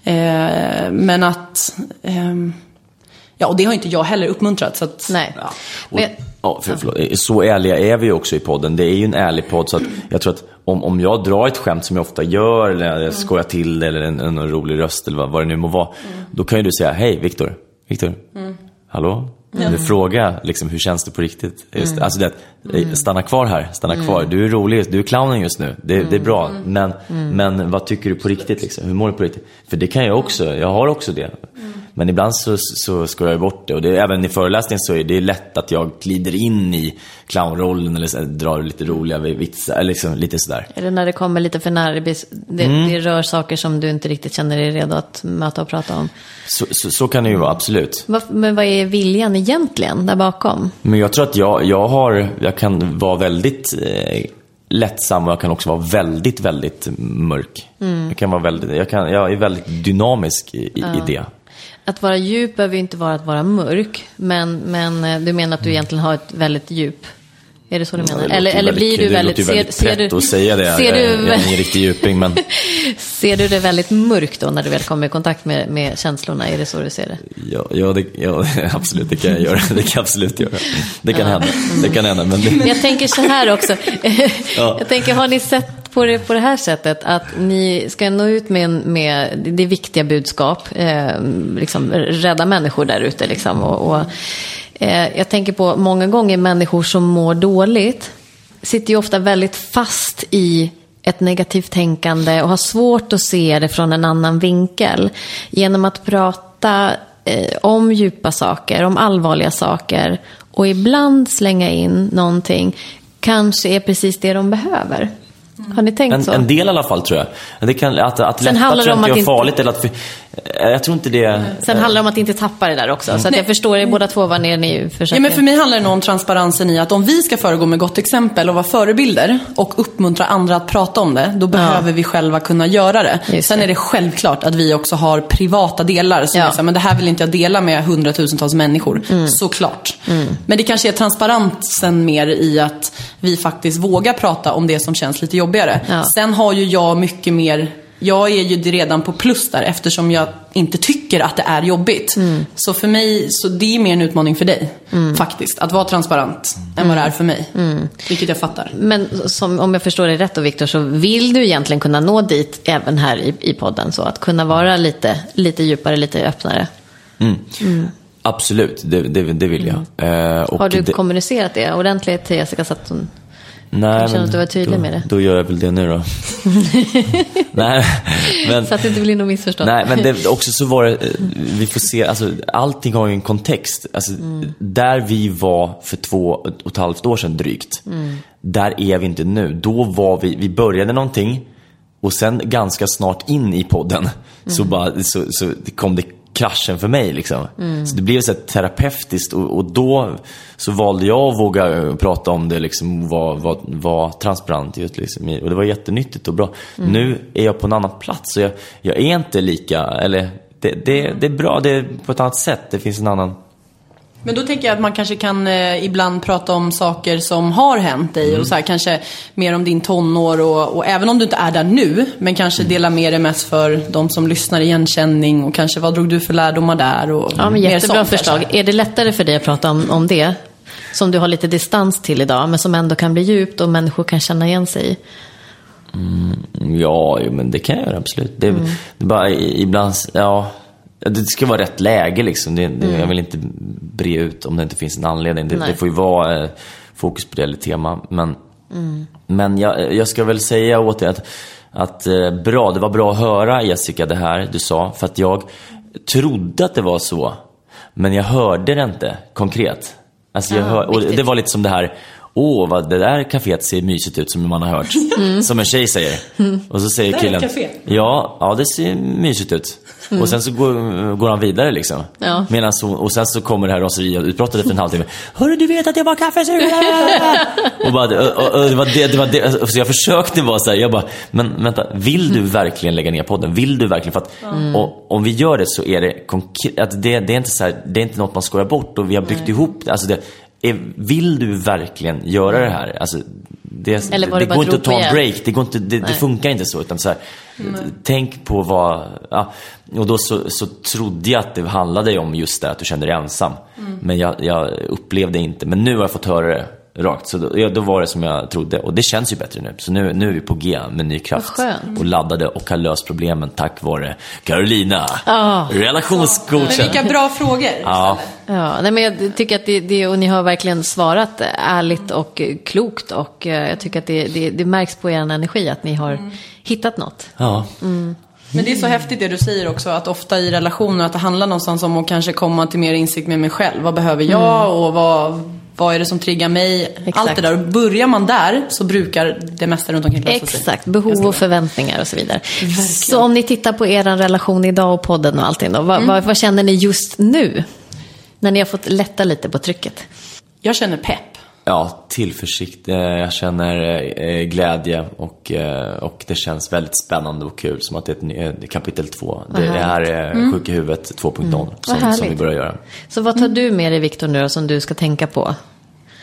Eh, men att... Eh, ja, och det har inte jag heller uppmuntrat. Så att, Nej. Ja. Och, ja, för, förlåt, så ärliga är vi också i podden. Det är ju en ärlig podd, så att jag tror att om, om jag drar ett skämt som jag ofta gör, eller jag mm. skojar till det, eller en, en rolig röst, eller vad, vad det nu må vara, mm. då kan ju du säga, hej Victor, Victor, mm. hallå? Mm. Du frågar liksom, hur känns det på riktigt? Just, mm. Alltså det, mm. stanna kvar här, stanna mm. kvar. Du är rolig, du är clownen just nu. Det, mm. det är bra. Men, mm. men vad tycker du på riktigt liksom? Hur mår du på riktigt? För det kan jag också, jag har också det. Mm. Men ibland så, så ska jag bort det. Och det, även i föreläsningen så är det lätt att jag glider in i clownrollen, eller så, drar lite roliga vitsar, liksom, lite sådär. Är det när det kommer lite för nära, det, mm. det rör saker som du inte riktigt känner dig redo att möta och prata om? Så, så, så kan det ju vara, absolut. Va, men vad är viljan egentligen där bakom? Men jag tror att jag, jag har, jag kan vara väldigt eh, lättsam, och jag kan också vara väldigt, väldigt mörk. Mm. Jag kan vara väldigt, jag kan, jag är väldigt dynamisk i, ja. i det. Att vara djup behöver ju inte vara att vara mörk, men, men du menar att du egentligen har ett väldigt djup Är det så du menar? Ja, eller eller blir du väldigt... Det låter ju väldigt ser, prätt ser att säga det. Ser jag, du, jag är ingen riktig djuping, men... Ser du det väldigt mörkt då när du väl kommer i kontakt med, med känslorna? Är det så du ser det? Ja, ja, det, ja absolut, det kan jag göra. Det kan jag absolut göra. Det kan ja. hända. Det kan hända, men... Det... Men jag tänker så här också. Ja. Jag tänker, har ni sett på det på det här sättet att ni ska nå ut med, med det viktiga budskap, eh, liksom rädda människor där ute liksom, och, och eh, jag tänker på många gånger människor som mår dåligt sitter ju ofta väldigt fast i ett negativt tänkande och har svårt att se det från en annan vinkel. Genom att prata eh, om djupa saker, om allvarliga saker och ibland slänga in någonting kanske är precis det de behöver. Har ni tänkt en, så? En del i alla fall, tror jag. Det kan, att att Sen lätta tror jag inte är inte... farligt. Eller att för, jag tror inte det... Sen handlar det om att inte tappa det där också. Mm. Så att jag förstår er båda två vad ni, ni försöker... Ja, men för mig handlar det nog om transparensen i att om vi ska föregå med gott exempel och vara förebilder och uppmuntra andra att prata om det, då behöver ja. vi själva kunna göra det. Just Sen det. är det självklart att vi också har privata delar som ja. är, men det här vill inte jag dela med hundratusentals människor. Mm. Såklart. Mm. Men det kanske är transparensen mer i att vi faktiskt vågar prata om det som känns lite jobbigare. Ja. Sen har ju jag mycket mer... Jag är ju redan på plus där eftersom jag inte tycker att det är jobbigt. Mm. Så för mig, så det är mer en utmaning för dig mm. faktiskt. Att vara transparent mm. än vad det är för mig. Mm. Vilket jag fattar. Men som, om jag förstår det rätt då, Victor, så vill du egentligen kunna nå dit även här i, i podden. Så att kunna vara lite, lite djupare, lite öppnare. Mm. Mm. Absolut, det, det, det vill jag. Mm. Uh, och har du det... kommunicerat det ordentligt till Jessica så att hon... Nej, men att du var tydlig då, med det. Då gör jag väl det nu då. Nej, men, så att det inte blir något missförstånd. Nej, men det, också så var det, vi får se, alltså, allting har ju en kontext. Alltså, mm. Där vi var för två och ett halvt år sedan drygt, mm. där är vi inte nu. Då var vi, vi började någonting och sen ganska snart in i podden mm. så, bara, så, så kom det kraschen för mig liksom. Mm. Så det blev så här terapeutiskt och, och då så valde jag att våga prata om det liksom, var, var, var transparent just liksom, och det var jättenyttigt och bra. Mm. Nu är jag på en annan plats så jag, jag är inte lika, eller det, det, det är bra, det är på ett annat sätt, det finns en annan. Men då tänker jag att man kanske kan eh, ibland prata om saker som har hänt dig mm. och så här, kanske mer om din tonår och, och även om du inte är där nu, men kanske mm. dela med det mest för de som lyssnar, igenkänning och kanske vad drog du för lärdomar där och ja, men jättebra förslag. Kanske. Är det lättare för dig att prata om, om det som du har lite distans till idag men som ändå kan bli djupt och människor kan känna igen sig i? Mm, ja, men det kan jag göra absolut. Det, mm. det bara ibland, ja... Det ska vara rätt läge liksom. det, det, mm. Jag vill inte bre ut om det inte finns en anledning. Det, det får ju vara eh, fokus på det eller tema. Men, mm. men jag, jag ska väl säga åt dig att, att eh, bra, det var bra att höra, Jessica, det här du sa. För att jag trodde att det var så. Men jag hörde det inte konkret. Alltså jag hör, och det var lite som det här. Åh, vad det där kaféet ser mysigt ut som man har hört. Mm. Som en tjej säger. Mm. Och så säger killen, ja, ja, det ser mysigt ut. Mm. Och sen så går, går han vidare liksom. Ja. Medan så, och sen så kommer det här raseriet och utbrottet för en halvtimme. Hörru, du vet att jag var kaffesugare. och bara, och, och, och det var det, det var det. Så jag försökte vara så här, jag bara, men vänta, vill du verkligen lägga ner podden? Vill du verkligen? För att mm. och, om vi gör det så är det konkret, att det, det är inte så här, det är inte något man skojar bort och vi har byggt Nej. ihop det. Alltså det är, vill du verkligen göra det här? Alltså det, det, det går inte att ta en break. Det, går inte, det, det funkar inte så. Utan så här, tänk på vad... Ja, och då så, så trodde jag att det handlade om just det, att du kände dig ensam. Mm. Men jag, jag upplevde inte. Men nu har jag fått höra det rakt. Så då, ja, då var det som jag trodde. Och det känns ju bättre nu. Så nu, nu är vi på G med ny kraft. Och laddade och har löst problemen tack vare Carolina. Oh. Relationscoachen. Men vilka bra frågor. Ja. Ja, nej, men jag tycker att det, det, och ni har verkligen svarat ärligt och klokt. Och jag tycker att det, det, det märks på er energi att ni har mm. hittat något. Ja. Mm. Men det är så häftigt det du säger också, att ofta i relationer att det handlar någonstans om att kanske komma till mer insikt med mig själv. Vad behöver jag mm. och vad, vad är det som triggar mig? Exakt. Allt det där. Och börjar man där så brukar det mesta runt omkring lösa sig. Exakt, behov och förväntningar och så vidare. Verkligen. Så om ni tittar på er relation idag och podden och allting då, vad, mm. vad, vad känner ni just nu? När ni har fått lätta lite på trycket. Jag känner pepp. Ja, tillförsikt. Jag känner glädje och, och det känns väldigt spännande och kul. Som att det är ett kapitel två. Det här är mm. Sjuk i huvudet två punkt noll mm. som, som vi börjar göra. Så vad tar du med dig, Victor, nu då, som du ska tänka på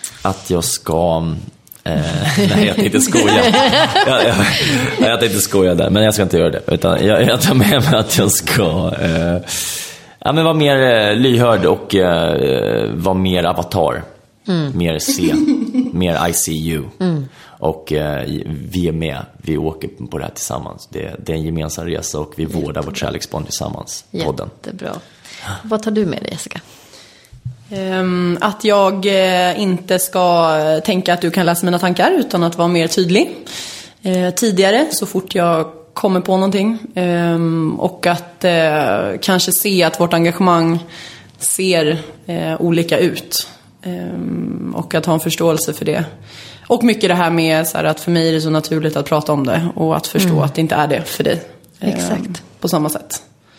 att jag ska... Eh, nej, jag tänkte skoja. jag, jag, jag tänkte skoja där, men jag ska inte göra det. Utan jag, jag tar med mig att jag ska eh, ja, men vara mer eh, lyhörd och eh, vara mer avatar. Mm. Mer C, mer I C U. Mm. Och eh, vi är med, vi åker på det här tillsammans. Det, det är en gemensam resa och vi vårdar vårt kärleksband tillsammans. Podden. Jättebra. Vad tar du med dig, Jessica? Um, att jag uh, inte ska tänka att du kan läsa mina tankar utan att vara mer tydlig. Uh, tidigare, så fort jag kommer på någonting. Um, och att uh, kanske se att vårt engagemang ser uh, olika ut. Um, och att ha en förståelse för det. Och mycket det här med så här, att för mig är det så naturligt att prata om det. Och att förstå mm. att det inte är det för dig. Exakt. Um, på samma sätt.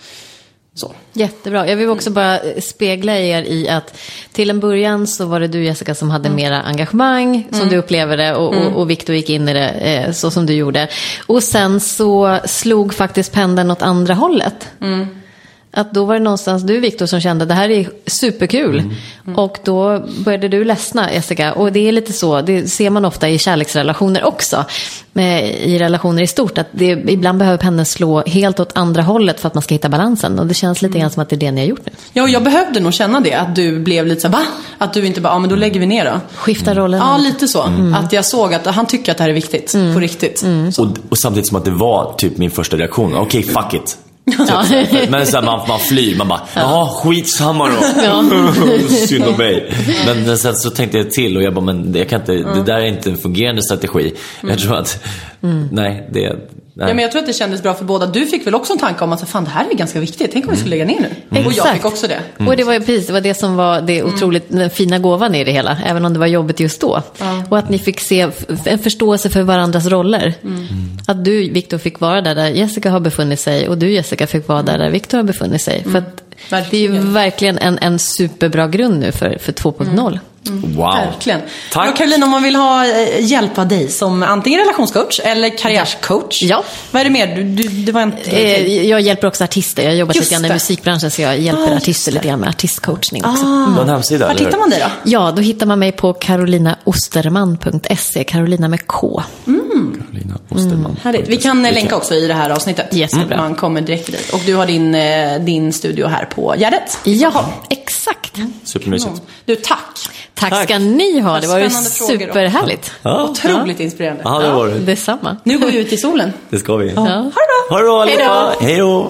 Så. Jättebra. Jag vill också bara spegla er i att till en början så var det du, Jessica, som hade mm. mera engagemang som mm. du upplever det och, mm. och, och Victor gick in i det eh, så som du gjorde. Och sen så slog faktiskt pendeln åt andra hållet. Mm. Att då var det någonstans du, Victor, som kände det här är superkul. Mm. Mm. Och då började du ledsna, Jessica. Och det är lite så, det ser man ofta i kärleksrelationer också. Med, i relationer i stort. Att det, ibland behöver pendeln slå helt åt andra hållet för att man ska hitta balansen. Och det känns lite grann som att det är det ni har gjort nu. Ja, och jag behövde nog känna det. Att du blev lite så va? Att du inte bara, ja men då lägger vi ner då. Skifta rollen. Ja, lite så. Mm. Att jag såg att han tycker att det här är viktigt. Mm. På riktigt. Mm. Och, och samtidigt som att det var typ min första reaktion. Okej, okay, fuck it. Ja. Men så här, man, man flyr, man bara ja, skitsamma då. Ja. Synd om mig. Men sen så tänkte jag till och jag bara, men jag kan inte, mm. det där är inte en fungerande strategi. Mm. Jag tror att mm. nej, det nej. Ja, men jag tror att det kändes bra för båda. Du fick väl också en tanke om att fan, det här är ganska viktigt. Tänk om vi skulle lägga ner nu. Mm. Och jag fick också det. Mm. Och det var ju precis, det var det som var det otroligt den fina gåvan i det hela, även om det var jobbigt just då. Mm. Och att ni fick se en förståelse för varandras roller. Mm. Att du, Victor, fick vara där där Jessica har befunnit sig och du, Jessica, fick vara där där Victor har befunnit sig. Mm. För att det är ju verkligen en, en superbra grund nu för, för två punkt noll. Mm. Wow. Verkligen. Tack. Och Caroline, om man vill ha hjälp av dig som antingen relationscoach eller karriärscoach. Ja. Vad är det mer? Du, du, det var inte... eh, jag hjälper också artister. Jag jobbar lite grann i musikbranschen så jag hjälper ah, artister lite grann med artistcoachning också. Ah. Mm. Hemsida, var hittar man dig då? Ja, då hittar man mig på carolina osterman punkt se. Carolina med K. Mm. Carolina Osterman. Mm. Vi kan länka också i det här avsnittet. Yes, mm. Man kommer direkt dit. Och du har din, din studio här på Gärdet. Ja, exakt. Supermysigt. Mm. Du, tack. Tack, tack ska ni ha. Det var ju superhärligt. Ja. Otroligt inspirerande. Ja, det var det. Detsamma. Nu går vi ut i solen. Det ska vi. Ja. Ja. Ha det bra. Ha det bra. Hej då.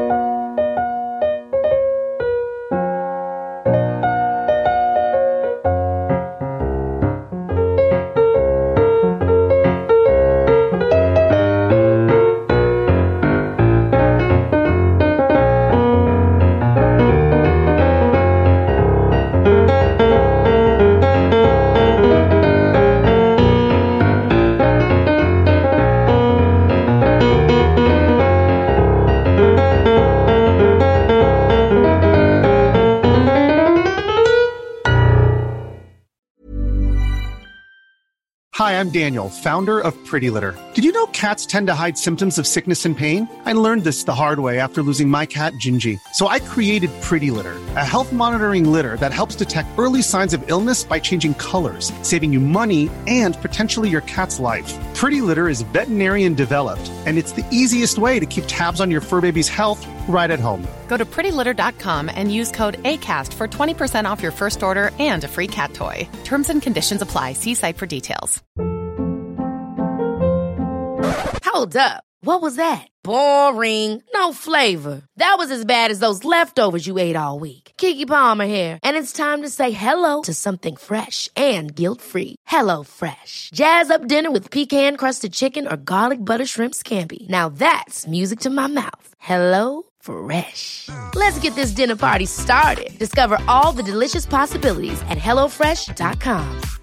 Hi, I'm Daniel, founder of Pretty Litter. Did you know cats tend to hide symptoms of sickness and pain? I learned this the hard way after losing my cat, Gingy. So I created Pretty Litter, a health monitoring litter that helps detect early signs of illness by changing colors, saving you money and potentially your cat's life. Pretty Litter is veterinarian developed, and it's the easiest way to keep tabs on your fur baby's health right at home. Go to pretty litter dot com and use code ACAST for twenty percent off your first order and a free cat toy. Terms and conditions apply. See site for details. Hold up. What was that? Boring. No flavor. That was as bad as those leftovers you ate all week. Keke Palmer here, and it's time to say hello to something fresh and guilt-free. Hello Fresh. Jazz up dinner with pecan-crusted chicken or garlic butter shrimp scampi. Now that's music to my mouth. Hello Fresh. Let's get this dinner party started. Discover all the delicious possibilities at hello fresh dot com.